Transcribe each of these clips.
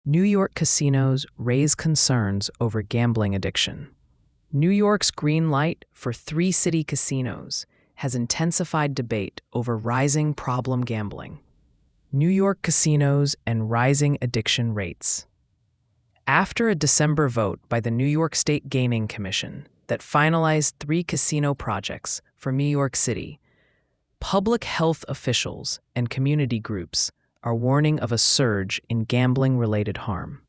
New York casinos raise concerns over gambling addiction. New York's green light for three city casinos has intensified debate over rising problem gambling. New York casinos and rising addiction rates. After a December vote by the New York State Gaming Commission that finalized three casino projects for New York City, public health officials and community groups are warning of a surge in gambling-related harm.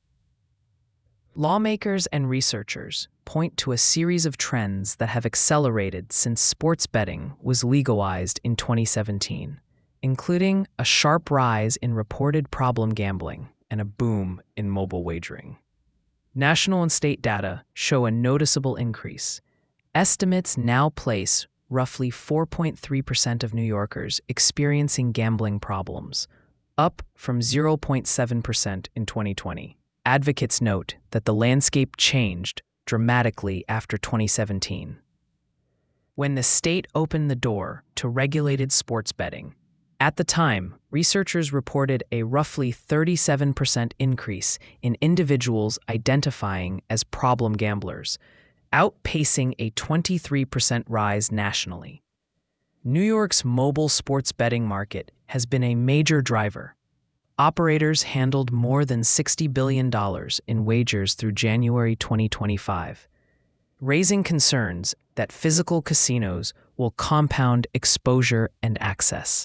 Lawmakers and researchers point to a series of trends that have accelerated since sports betting was legalized in 2017, including a sharp rise in reported problem gambling and a boom in mobile wagering. National and state data show a noticeable increase. Estimates now place roughly 4.3% of New Yorkers experiencing gambling problems, up from 0.7% in 2020. Advocates note that the landscape changed dramatically after 2017, when the state opened the door to regulated sports betting. At the time, researchers reported a roughly 37% increase in individuals identifying as problem gamblers, outpacing a 23% rise nationally. New York's mobile sports betting market has been a major driver. Operators handled more than $60 billion in wagers through January 2025, raising concerns that physical casinos will compound exposure and access.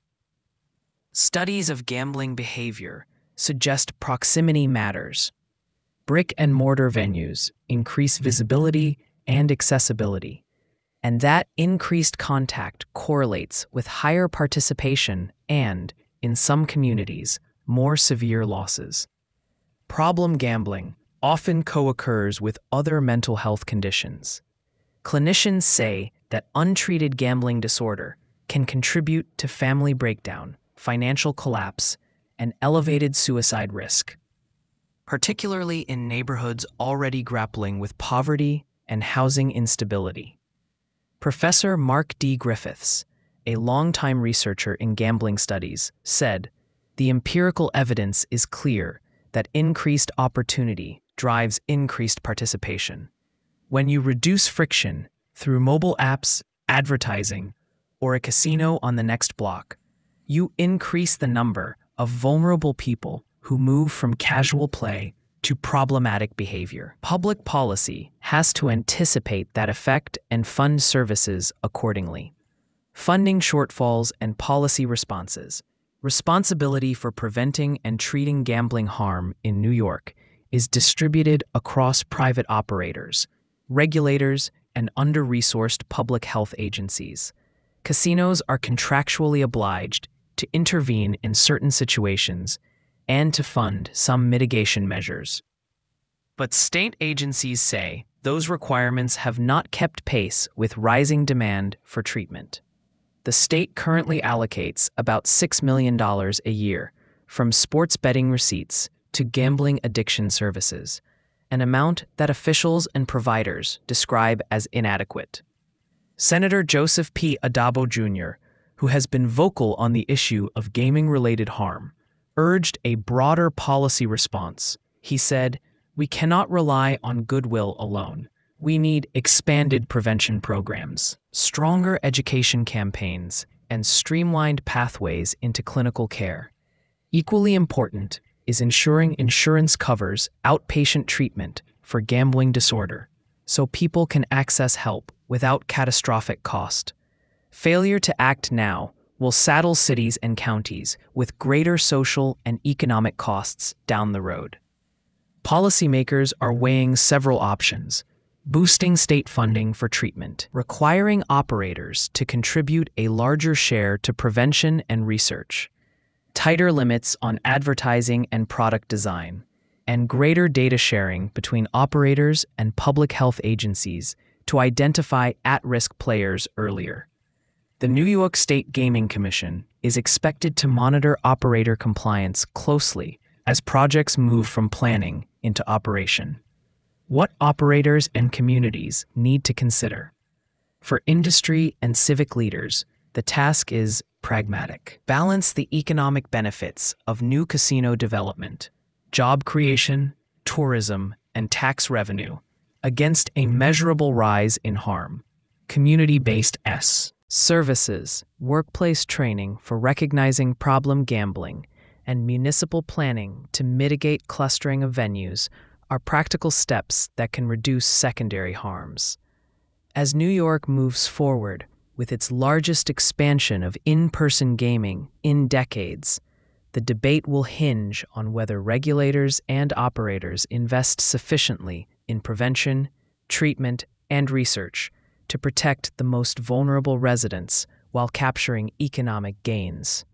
Studies of gambling behavior suggest proximity matters. Brick-and-mortar venues increase visibility and accessibility, and that increased contact correlates with higher participation and, in some communities, more severe losses. Problem gambling often co-occurs with other mental health conditions. Clinicians say that untreated gambling disorder can contribute to family breakdown, financial collapse, and elevated suicide risk, particularly in neighborhoods already grappling with poverty and housing instability. Professor Mark D. Griffiths, a longtime researcher in gambling studies, said, "The empirical evidence is clear that increased opportunity drives increased participation. When you reduce friction through mobile apps, advertising, or a casino on the next block, you increase the number of vulnerable people who move from casual play to problematic behavior. Public policy has to anticipate that effect and fund services accordingly. Funding shortfalls and policy responses. Responsibility for preventing and treating gambling harm in New York is distributed across private operators, regulators, and under-resourced public health agencies. Casinos are contractually obliged to intervene in certain situations and to fund some mitigation measures. But state agencies say those requirements have not kept pace with rising demand for treatment. The state currently allocates about $6 million a year from sports betting receipts to gambling addiction services, an amount that officials and providers describe as inadequate. Senator Joseph P. Addabbo Jr., who has been vocal on the issue of gaming-related harm, urged a broader policy response. He said, "We cannot rely on goodwill alone. We need expanded prevention programs, stronger education campaigns, and streamlined pathways into clinical care. Equally important is ensuring insurance covers outpatient treatment for gambling disorder, so people can access help without catastrophic cost. Failure to act now will saddle cities and counties with greater social and economic costs down the road." Policymakers are weighing several options: boosting state funding for treatment, requiring operators to contribute a larger share to prevention and research, tighter limits on advertising and product design, and greater data sharing between operators and public health agencies to identify at-risk players earlier. The New York State Gaming Commission is expected to monitor operator compliance closely as projects move from planning into operation. What operators and communities need to consider? For industry and civic leaders, the task is pragmatic. Balance the economic benefits of new casino development, job creation, tourism, and tax revenue, against a measurable rise in harm. Community-based services, workplace training for recognizing problem gambling, and municipal planning to mitigate clustering of venues are practical steps that can reduce secondary harms. As New York moves forward with its largest expansion of in-person gaming in decades, the debate will hinge on whether regulators and operators invest sufficiently in prevention, treatment, and research to protect the most vulnerable residents while capturing economic gains.